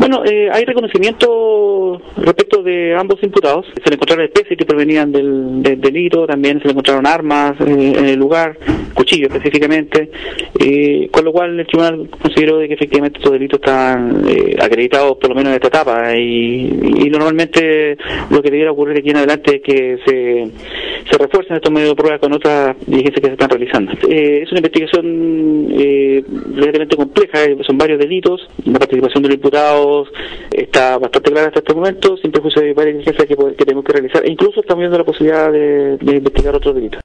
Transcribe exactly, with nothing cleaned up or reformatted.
Bueno, eh, hay reconocimiento respecto de ambos imputados. Se le encontraron especies que provenían del, del delito, también se le encontraron armas eh, en el lugar, cuchillos específicamente, eh, con lo cual el tribunal consideró de que efectivamente estos delitos están eh, acreditados por lo menos en esta etapa, y, y normalmente lo que debiera ocurrir aquí en adelante es que se, se refuercen estos medios de prueba con otras diligencias que se están realizando. Eh, es una investigación eh, relativamente compleja, eh, son varios delitos, la participación de los imputados está bastante clara hasta este momento, sin perjuicio de varias diligencias que, que tenemos que realizar, e incluso estamos viendo la posibilidad de, de investigar otros delitos.